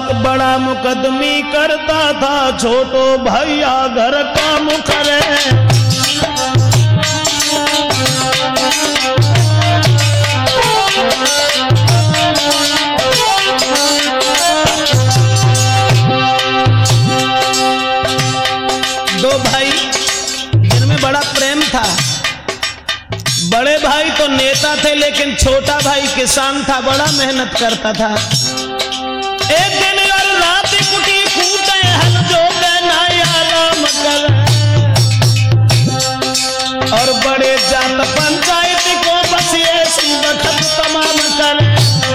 औरत बड़ा मुकदमी करता था, छोटो भैया घर का मुखरे। दो भाई जिनमें बड़ा प्रेम था। बड़े भाई तो नेता थे, लेकिन छोटा भाई किसान था, बड़ा मेहनत करता था। एक दिन और रात कुटी कूटे हल जो नाया राम कर, और बड़े जात पंचायत को बस ऐसी वक्त तमाम कर।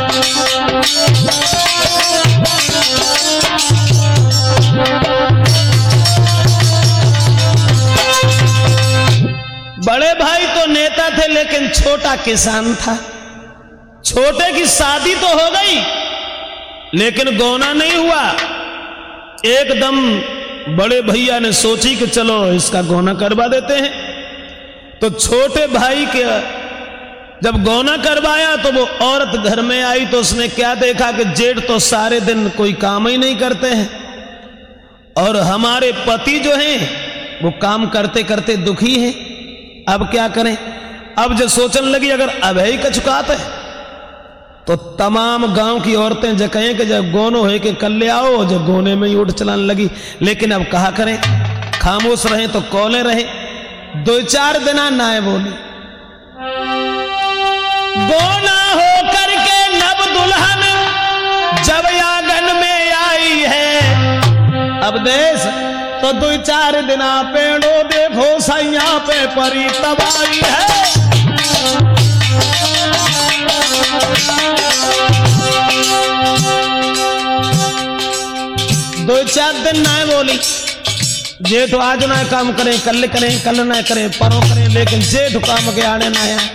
बड़े भाई तो नेता थे, लेकिन छोटा किसान था। छोटे की शादी तो हो गई, लेकिन गौना नहीं हुआ। एकदम बड़े भैया ने सोची कि चलो इसका गौना करवा देते हैं। तो छोटे भाई के जब गौना करवाया तो वो औरत घर में आई, तो उसने क्या देखा कि जेठ तो सारे दिन कोई काम ही नहीं करते हैं, और हमारे पति जो हैं वो काम करते करते दुखी हैं। अब क्या करें? अब जो सोचने लगी अगर अभय का चुकाते तो तमाम गांव की औरतें जो कहें कि जब गोनो है कि कल ले आओ, जो गोने में ही उठ चलाने लगी। लेकिन अब कहा करें, खामोश रहे तो कौले रहे। 2-4 दिन नाए बोली। गोना हो करके नव दुल्हन जब आंगन में आई है, अब देश तो 2-4 दिन पेड़ो देखो सैया पे परी तबाही है। 2-4 दिन ना बोली। जेठ आज ना काम करें, कल करें, कल ना करें, परों करें, लेकिन जेठ काम के आने ना आया।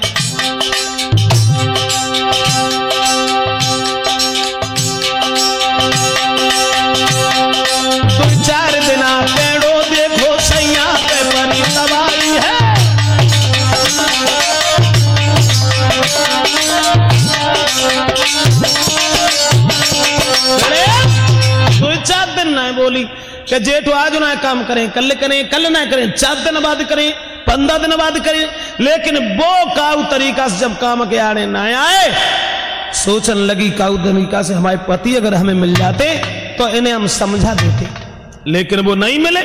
पेड़ो देखो सैया पे बनी तबाही है। 2-4 दिन ना बोली कि जेठ आज ना काम करें, कल करें, कल ना करें, 4 दिन बाद करें, 15 दिन बाद करें। लेकिन वो काऊ तरीका से जब काम के आने ना आए, सोचने लगी काऊ तरीका से हमारे पति अगर हमें मिल जाते तो इन्हें हम समझा देते, लेकिन वो नहीं मिले।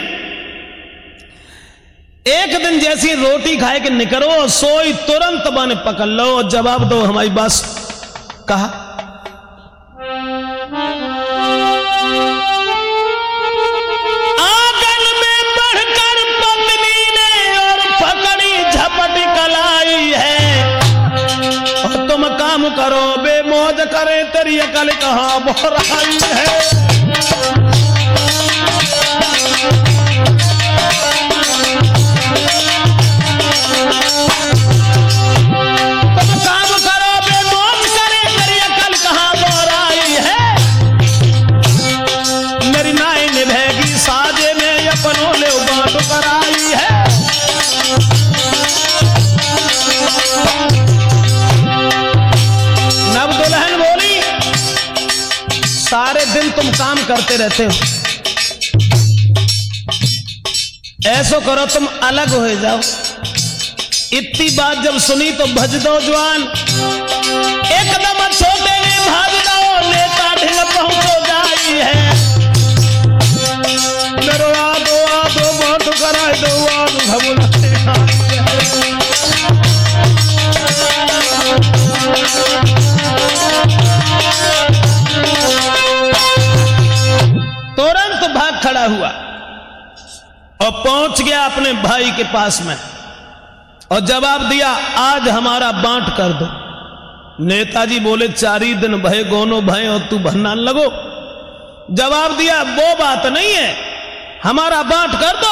एक दिन जैसी रोटी खाए कि निकरो सोई तुरंत बन पकड़ लो और जवाब दो हमारी बात। कहा आंगन में बढ़कर पत्नी ने और पकड़ी झपट कलाई है, और तुम काम करो बेमौज करे तेरी अकल कहां बोराई है। नव दुल्हन बोली, सारे दिन तुम काम करते रहते हो, ऐसो करो तुम अलग हो जाओ। इतनी बात जब सुनी तो भज दो जवान, एकदम छोटे ने भाग दो, नेता ढिल पहुंचो जाई है। मेरो आदो बात कराए दो आदो भमुलते तुरंत भाग खड़ा हुआ और पहुंच गया अपने भाई के पास में और जवाब दिया, आज हमारा बांट कर दो। नेताजी बोले, 4 ही दिन भय गोनो भय और तू भरना लगो। जवाब दिया, वो बात नहीं है, हमारा बांट कर दो।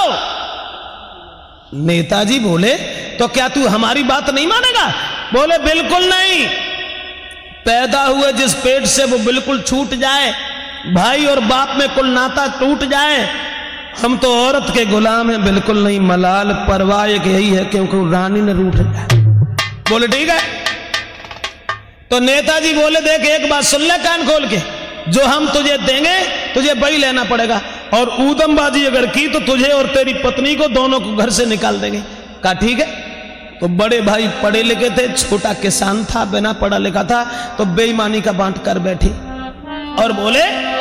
नेताजी बोले, तो क्या तू हमारी बात नहीं मानेगा? बोले, बिल्कुल नहीं। पैदा हुए जिस पेट से वो बिल्कुल छूट जाए, भाई और बाप में कुल नाता टूट जाए। हम तो औरत के गुलाम हैं, बिल्कुल नहीं। मलाल परवाह यही है क्योंकि रानी ने रूठ जाए। बोले ठीक है। तो नेताजी बोले, देख एक बात सुन ले कान खोल के, जो हम तुझे देंगे तुझे वही लेना पड़ेगा, और ऊदमबाजी अगर की तो तुझे और तेरी पत्नी को दोनों को घर से निकाल देंगे। कहा ठीक है। तो बड़े भाई पढ़े लिखे थे, छोटा किसान था, बिना पढ़ा लिखा था, तो बेईमानी का बांट कर बैठी और बोले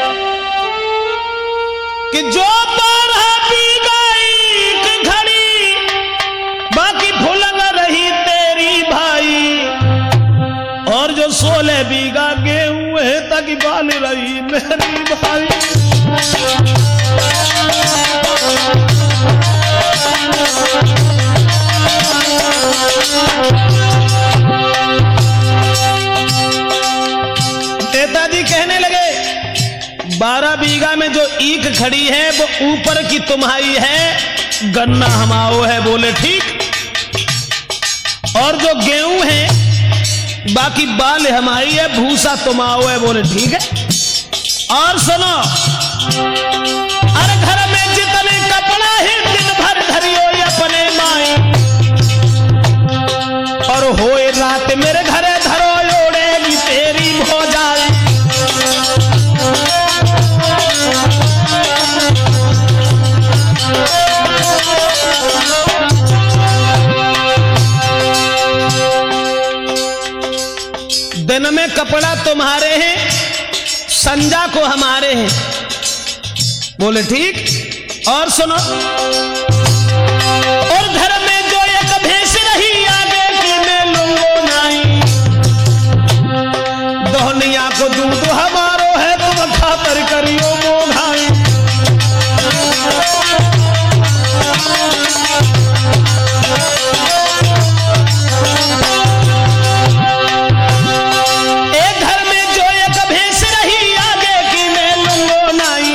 कि जो 12 बीघा ईख खड़ी बाकी फुलंग रही तेरी भाई, और जो 16 बीघा गेहूं है तक बाल रही मेरी भाई। नेताजी कहने लगे 12 बीघा में जो ईख खड़ी है वो ऊपर की तुम्हारी है, गन्ना हमाओ है। बोले ठीक। और जो गेहूं है बाकी बाल हमारी है, भूसा तुम्हाओ है। बोले ठीक है। और सुनो, अरे घर में जितने कपड़ा है दिन भर धरियो अपने माई, और होए रात मेरे घरे धरो ओढ़ेगी तेरी भौजाई। दिन में कपड़ा तुम्हारे हैं, संजा को हमारे हैं। बोले ठीक। और सुनो, और घर में जो एक भैंस रही आगे की मैं लूंगो नहीं, दोहनिया को दूध हमारो है तुम खातर करियो मोघाई। एक घर में जो एक भैंस रही आगे की मैं लूंगो नहीं,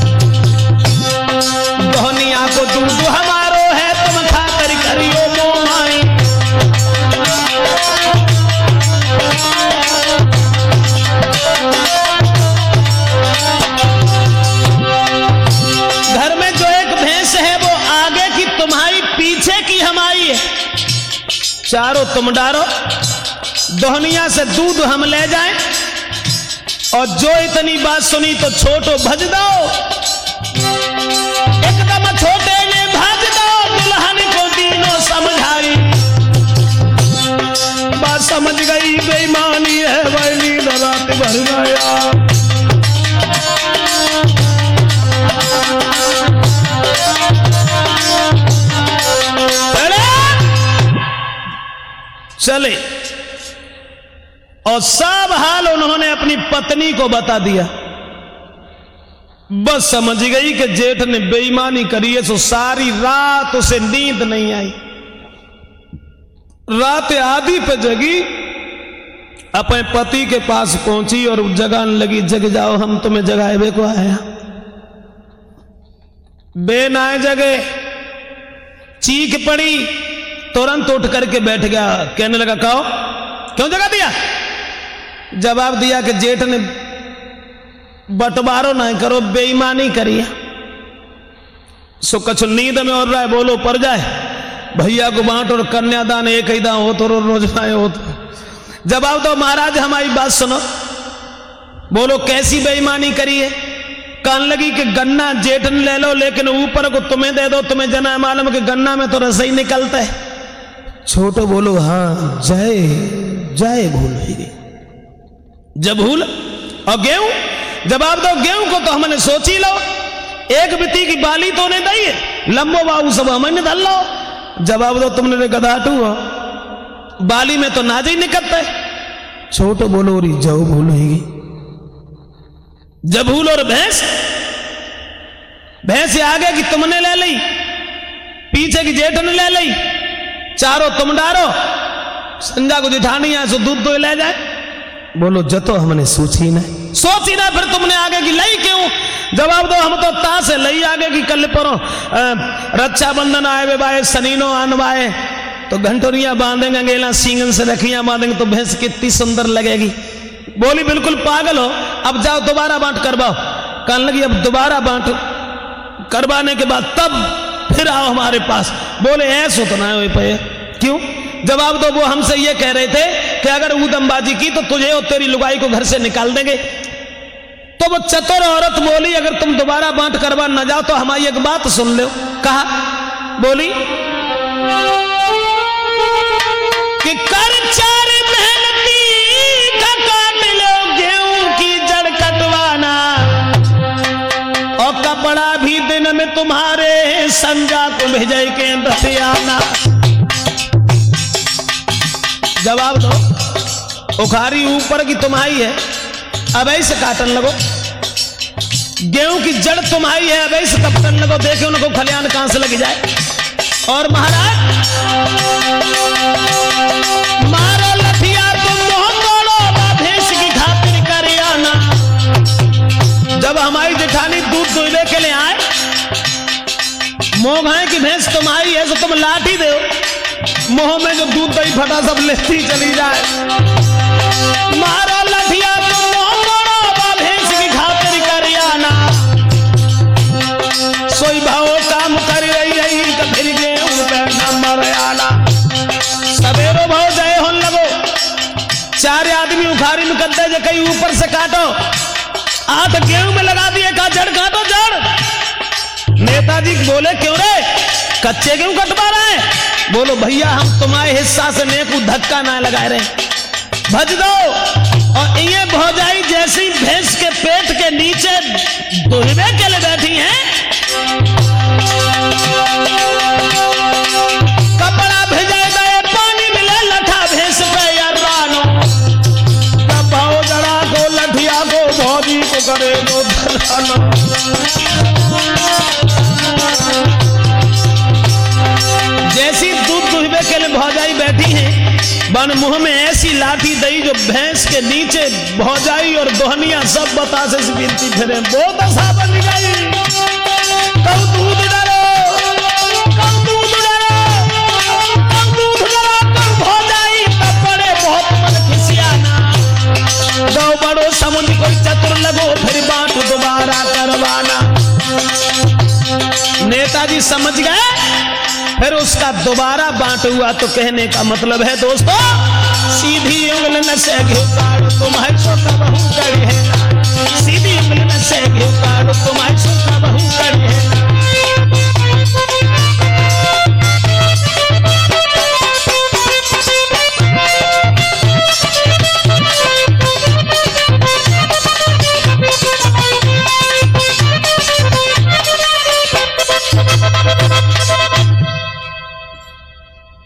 दोहनिया को दूध हमारो है तुम खातर करियो मोघाई। घर में जो एक भैंस है वो आगे की तुम्हारी, पीछे की हमारी है। चारों तुम डारो, दोहनिया से दूध हम ले जाएं, और जो इतनी बात सुनी तो छोटो भज दो, एकदम छोटे ने भज दो, दुल्हन को दीनों समझाई। बात समझ गई बेईमानी है वैली रात भर गया। चले और सब हाल उन्होंने अपनी पत्नी को बता दिया। बस समझ गई कि जेठ ने बेईमानी करी है, तो सारी रात उसे नींद नहीं आई। रात आधी पे जगी, अपने पति के पास पहुंची और जगाने लगी, जग जाओ हम तुम्हें जगाए को आया। बे नाए जगे, चीख पड़ी, तुरंत उठ करके बैठ गया। कहने लगा कहो क्यों जगा दिया? जवाब दिया कि जेठ ने बंटवारो नहीं करो, बेईमानी करी है। सो कछु नींद में और रहा है, बोलो पर जाए भैया को बांट और कन्यादान एक ही दान हो तो रोज आए हो तो। जवाब दो महाराज हमारी बात सुनो। बोलो कैसी बेईमानी करी है? कहने लगी कि गन्ना जेठ ने ले लो, लेकिन ऊपर को तुम्हें दे दो, तुम्हें जना मालूम कि गन्ना में तो रस ही निकलता है। छोटो बोलो हाँ जाए जाए भूल ही जब भूल। और गेहूं? जवाब दो गेहूं को तो हमने सोची लो, एक बिती की बाली तो ने दी है, लंबो बाबू सब हमने धल लो। जवाब दो तुमने गधाटू हो, बाली में तो नाज ही निकलता है। छोटो बोलो री जाओ भूल होगी। जब भूल और भैंस, भैंस आगे की तुमने ले ली, पीछे की जेठ ने ले ली, चारों तुम डारो, संजा को जिठानी है सो दूध तो ले जाए। बोलो जतो हमने सोची ना फिर तुमने आगे की लई क्यों? जवाब दो हम तो ता से लई आगे की कल परो रक्षाबंधन आए वे बाए, सनीनो आनवाए तो घंटोरियां बांधेंगे, गेला सींगन से रखियां बांधेंगे तो भैंस कितनी सुंदर लगेगी। बोली बिल्कुल पागल हो, अब जाओ दोबारा बांट करवाओ। कहने लगी अब दोबारा बांट करवाने के बाद तब फिर आओ हमारे पास। बोले ऐसा तो ना हो पे क्यों? जवाब दो वो हमसे ये कह रहे थे कि अगर ऊदमबाजी की तो तुझे और तेरी लुगाई को घर से निकाल देंगे। तो वो चतुर औरत बोली, अगर तुम दोबारा बांट करवा न जाओ तो हमारी एक बात सुन लो। कहा, बोली कि कर चार मेहनती का काट लो गेहूं की जड़ कटवाना, और कपड़ा भी दिन में तुम्हारे संजा को भेजे के बतियाना। जवाब दो, उखारी ऊपर की तुम्हारी है, अब ऐसे काटन लगो, गेहूं की जड़ तुम्हारी है, अब ऐसे कपटन लगो, देखे उनको खलियान कहां से लग जाए। और महाराज मारो लठिया तुम मोह तोड़ो, भैंस की खातिर कर आना। जब हमारी जेठानी दूध दुहने के लिए आए, मोह है कि भैंस तुम्हारी है तो तुम लाठी दो, मोह में जो दूध दही फटा सब लेती चली जाए। मारो लठिया तुम मोह तोड़ो, भैंस की खातिर कर आना। सोई भाव काम कर रही फिर गेहूं पे नंबर आना। सवेरो भाव जय होन लगो, चार आदमी उखाड़ी में कद्दे जे कहीं ऊपर से काटो, आठ गेहूं में लगा दिए, कहा जड़ काटो जड़। नेताजी बोले क्यों रे, कच्चे गेहूं कटवा रहे हैं? बोलो भैया हम तुम्हारे हिस्सा से नेकू धक्का ना लगा रहे, भज दो। और ये भौजाई जैसी भैंस के पेट के नीचे दुहबे के लिए बैठी हैं, कपड़ा भिजा गए पानी मिले लठा भैंस पे यार रानो। तब भाव जड़ा को लठिया को भौजी को करे दो धरानो। जैसी दूध दुहबे के लिए भौजाई बैठी है, बन मुंह में ऐसी लाठी दई जो भैंस के नीचे भौजाई और दोहनिया सब बतासे से गिरती फिरे। बहुत आशा बन गई, कब दूध डरो, कब दूध डरो, कब दूध डरो, कब भौजाई तब बड़े बहुत मन खिसियाना। दो बड़ो समुद्र कोई चतुर लगो, फिर बात दोबारा करवाना। नेताजी समझ गए, फिर उसका दोबारा बांट हुआ। तो कहने का मतलब है दोस्तों, सीधी उंगली न से घिउ काढ़ो तुम्हारी सोता बहू कड़ी है, सीधी उंगली न से घिउ काढ़ो तुम्हारी सोता बहू कड़ी है।